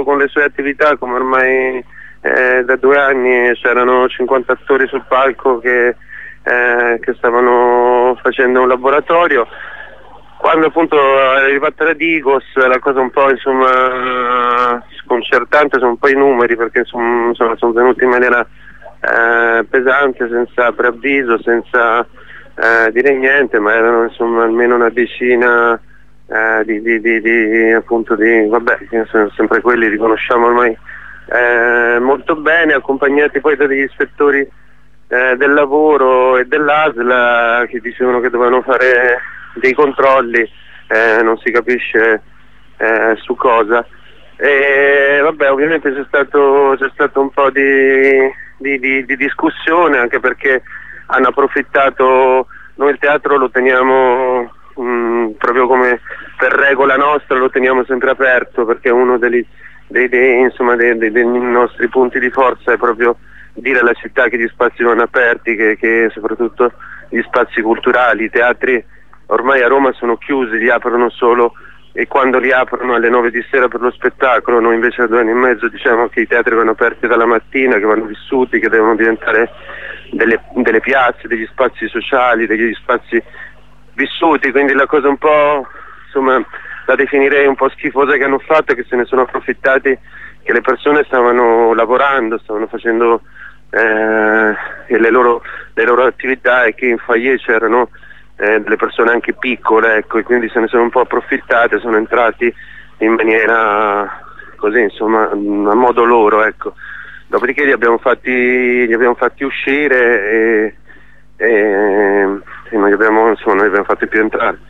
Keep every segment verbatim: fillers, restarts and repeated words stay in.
con le sue attività, come ormai eh, da due anni c'erano cinquanta attori sul palco che, eh, che stavano facendo un laboratorio. Quando appunto è arrivata la Digos, la cosa un po' insomma sconcertante sono un po' i numeri, perché insomma, sono venuti in maniera eh, pesante, senza preavviso, senza eh, dire niente, ma erano insomma almeno una decina eh, di, di, di, di appunto di, vabbè, sono sempre quelli, li conosciamo ormai eh, molto bene, accompagnati poi da degli ispettori eh, del lavoro e dell'A S L che dicevano che dovevano fare dei controlli, eh, non si capisce eh, su cosa. E vabbè, ovviamente c'è stato, c'è stato un po' di, di, di, di discussione, anche perché hanno approfittato. Noi il teatro lo teniamo mh, proprio come per regola nostra, lo teniamo sempre aperto, perché uno dei, dei, dei, insomma, dei, dei, dei nostri punti di forza è proprio dire alla città che gli spazi vanno aperti, che, che soprattutto gli spazi culturali, i teatri ormai a Roma sono chiusi, li aprono solo e quando li aprono alle nove di sera per lo spettacolo. Noi invece a due anni e mezzo diciamo che i teatri vanno aperti dalla mattina, che vanno vissuti, che devono diventare delle, delle piazze, degli spazi sociali, degli spazi vissuti, quindi la cosa un po', insomma, la definirei un po' schifosa che hanno fatto è che se ne sono approfittati, che le persone stavano lavorando, stavano facendo eh, le, loro, le loro attività, e che in foyer c'erano Eh, delle persone anche piccole, ecco, e quindi se ne sono un po' approfittate, sono entrati in maniera così, insomma, a modo loro, ecco. Dopodiché li abbiamo fatti, li abbiamo fatti uscire e, e, e noi abbiamo, insomma, noi abbiamo fatti più entrare.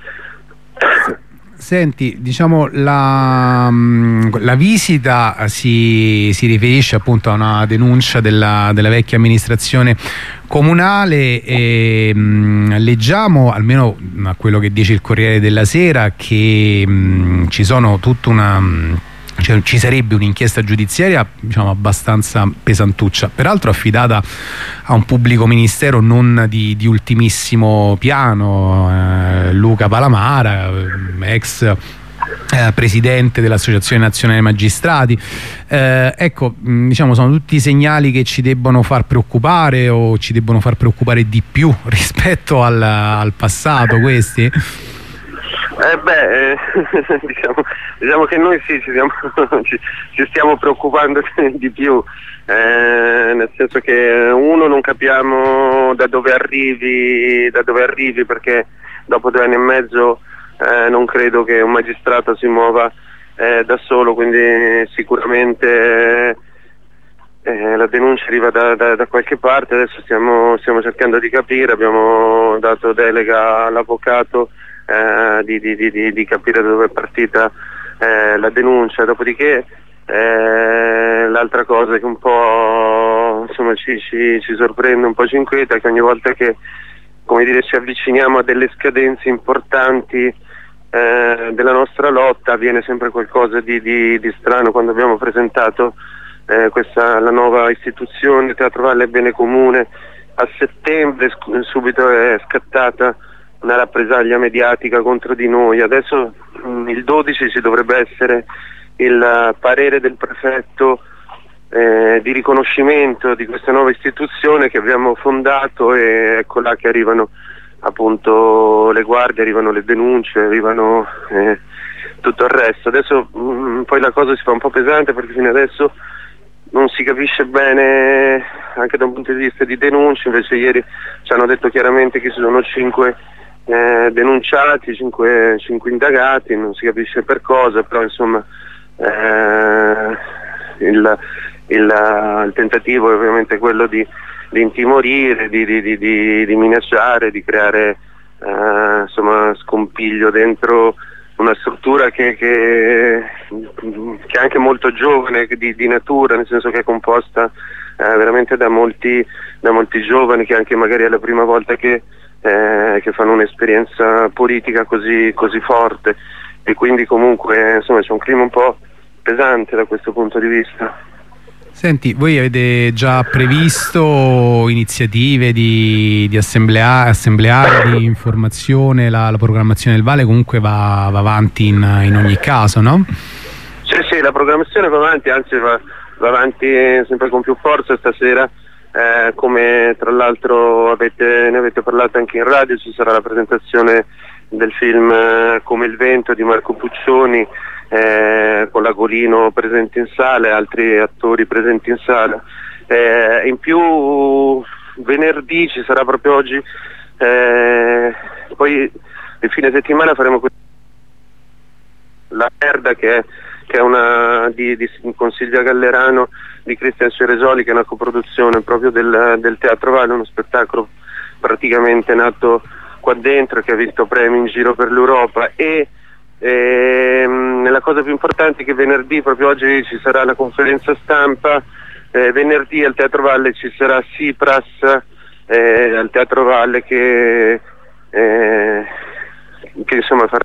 Senti, diciamo la, la visita si, si riferisce appunto a una denuncia della, della vecchia amministrazione comunale e mh, leggiamo, almeno a quello che dice il Corriere della Sera, che mh, ci sono tutta una... Cioè, ci sarebbe un'inchiesta giudiziaria, diciamo, abbastanza pesantuccia, peraltro affidata a un pubblico ministero non di, di ultimissimo piano, eh, Luca Palamara, ex eh, presidente dell'Associazione Nazionale Magistrati. Eh, ecco, mh, diciamo, sono tutti segnali che ci debbono far preoccupare o ci debbono far preoccupare di più rispetto al, al passato, questi? Eh beh, eh, diciamo, diciamo che noi sì, ci, stiamo, ci, ci stiamo preoccupando di più, eh, nel senso che uno non capiamo da dove arrivi, da dove arrivi perché dopo due anni e mezzo eh, non credo che un magistrato si muova eh, da solo, quindi sicuramente eh, la denuncia arriva da, da, da qualche parte. Adesso stiamo, stiamo cercando di capire, abbiamo dato delega all'avvocato Eh, di, di, di, di capire da dove è partita eh, la denuncia. Dopodiché eh, l'altra cosa che un po' insomma ci, ci, ci sorprende, un po' ci inquieta, è che ogni volta che, come dire, ci avviciniamo a delle scadenze importanti eh, della nostra lotta avviene sempre qualcosa di, di, di strano. Quando abbiamo presentato eh, questa, la nuova istituzione Teatro Valle Bene Comune a settembre, subito è scattata una rappresaglia mediatica contro di noi. Adesso mh, il dodici ci dovrebbe essere il uh, parere del prefetto eh, di riconoscimento di questa nuova istituzione che abbiamo fondato, e ecco là che arrivano appunto le guardie, arrivano le denunce, arrivano eh, tutto il resto. Adesso mh, poi la cosa si fa un po' pesante perché fino adesso non si capisce bene anche da un punto di vista di denunce. Invece ieri ci hanno detto chiaramente che ci sono cinque Eh, denunciati, cinque, cinque indagati, non si capisce per cosa, però insomma eh, il, il, il tentativo è ovviamente quello di, di intimorire, di, di, di, di, di minacciare, di creare eh, insomma scompiglio dentro una struttura che, che, che è anche molto giovane di, di natura, nel senso che è composta eh, veramente da molti, da molti giovani che anche magari è la prima volta che Eh, che fanno un'esperienza politica così, così forte, e quindi comunque insomma c'è un clima un po' pesante da questo punto di vista. Senti, voi avete già previsto iniziative di, di assemblea, assembleare, di informazione? La, la programmazione del Vale comunque va, va avanti in, in ogni caso, no? Sì, sì, la programmazione va avanti, anzi va, va avanti sempre con più forza stasera, eh, come tra l'altro avete, ne avete parlato anche in radio. Ci sarà la presentazione del film eh, Come il vento di Marco Puccioni, eh, con Lagolino presente in sala e altri attori presenti in sala. Eh, in più venerdì ci sarà proprio oggi, eh, poi il fine settimana faremo La Merda, che è, che è una di, di, con Silvia Gallerano, di Cristian Ceresoli, che è una coproduzione proprio del, del Teatro Valle, uno spettacolo praticamente nato qua dentro, che ha vinto premi in giro per l'Europa. E ehm, la cosa più importante è che venerdì, proprio oggi, ci sarà la conferenza stampa. Eh, venerdì al Teatro Valle ci sarà Sipras, eh, al Teatro Valle, che, eh, che insomma farà.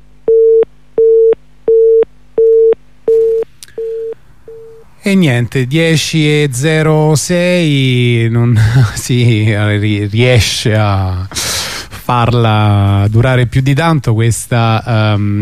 E niente, dieci e zero sei non si riesce a farla durare più di tanto questa um,